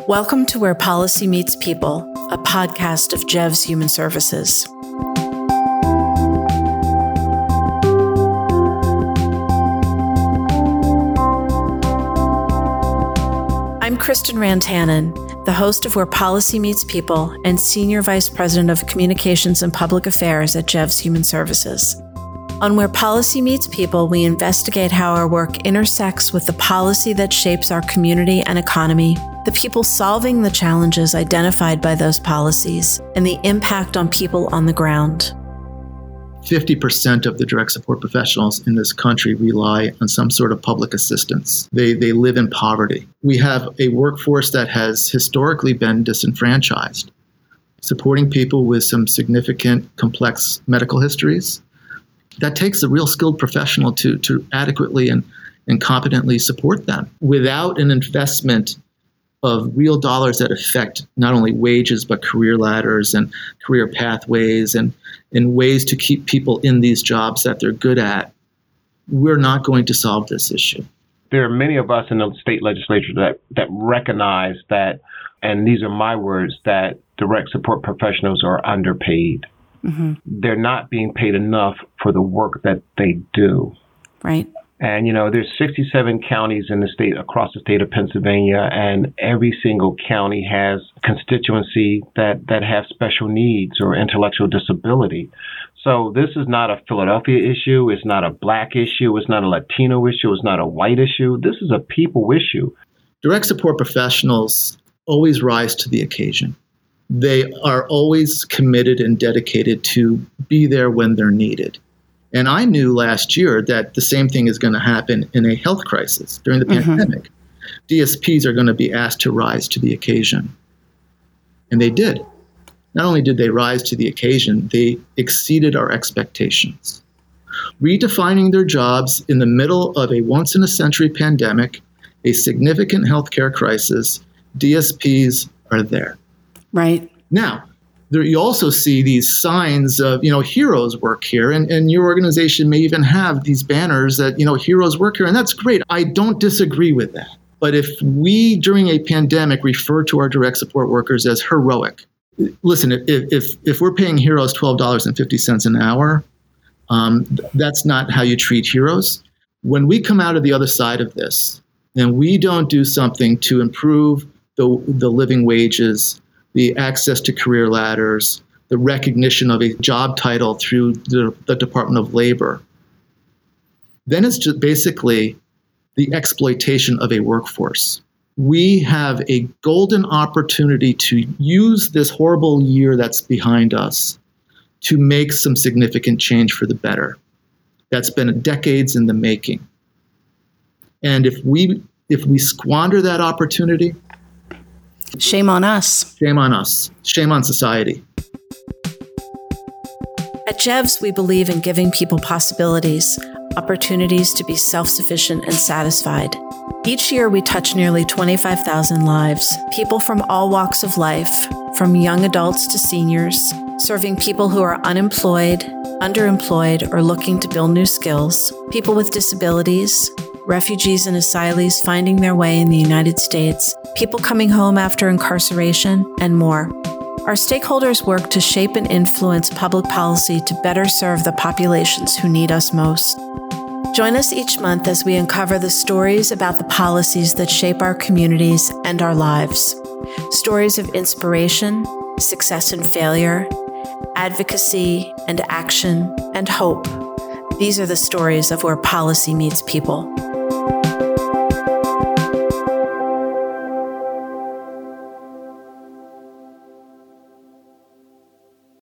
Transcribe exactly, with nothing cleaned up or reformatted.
Welcome to Where Policy Meets People, a podcast of J E Vs Human Services. I'm Kristen Rantanen, the host of Where Policy Meets People and Senior Vice President of Communications and Public Affairs at J E Vs Human Services. On Where Policy Meets People, we investigate how our work intersects with the policy that shapes our community and economy, the people solving the challenges identified by those policies, and the impact on people on the ground. fifty percent of the direct support professionals in this country rely on some sort of public assistance. They they live in poverty. We have a workforce that has historically been disenfranchised, supporting people with some significant complex medical histories. That takes a real skilled professional to, to adequately and, and competently support them. Without an investment of real dollars that affect not only wages, but career ladders and career pathways and, and ways to keep people in these jobs that they're good at, we're not going to solve this issue. There are many of us in the state legislature that, that recognize that, and these are my words, that direct support professionals are underpaid. Mm-hmm. They're not being paid enough for the work that they do. Right. And, you know, there's sixty-seven counties in the state, across the state of Pennsylvania, and every single county has a constituency that, that have special needs or intellectual disability. So this is not a Philadelphia issue. It's not a Black issue. It's not a Latino issue. It's not a white issue. This is a people issue. Direct support professionals always rise to the occasion. They are always committed and dedicated to be there when they're needed. And I knew last year that the same thing is going to happen in a health crisis during the mm-hmm. pandemic. D S Ps are going to be asked to rise to the occasion. And they did. Not only did they rise to the occasion, they exceeded our expectations. Redefining their jobs in the middle of a once-in-a-century pandemic, a significant healthcare crisis, D S Ps are there. Right. Now, there, you also see these signs of, you know, heroes work here, and, and your organization may even have these banners that, you know, heroes work here, and that's great. I don't disagree with that. But if we, during a pandemic, refer to our direct support workers as heroic, listen, if if, if we're paying heroes twelve dollars and fifty cents an hour, um, that's not how you treat heroes. When we come out of the other side of this, and we don't do something to improve the the living wages, the access to career ladders, the recognition of a job title through the, the Department of Labor, then it's just basically the exploitation of a workforce. We have a golden opportunity to use this horrible year that's behind us to make some significant change for the better. That's been decades in the making. And if we if we squander that opportunity, shame on us. Shame on us. Shame on society. At J E Vs, we believe in giving people possibilities, opportunities to be self-sufficient and satisfied. Each year, we touch nearly twenty-five thousand lives, people from all walks of life, from young adults to seniors, serving people who are unemployed, underemployed, or looking to build new skills, people with disabilities, refugees and asylees finding their way in the United States, people coming home after incarceration, and more. Our stakeholders work to shape and influence public policy to better serve the populations who need us most. Join us each month as we uncover the stories about the policies that shape our communities and our lives. Stories of inspiration, success and failure, advocacy and action, and hope. These are the stories of Where Policy Meets People.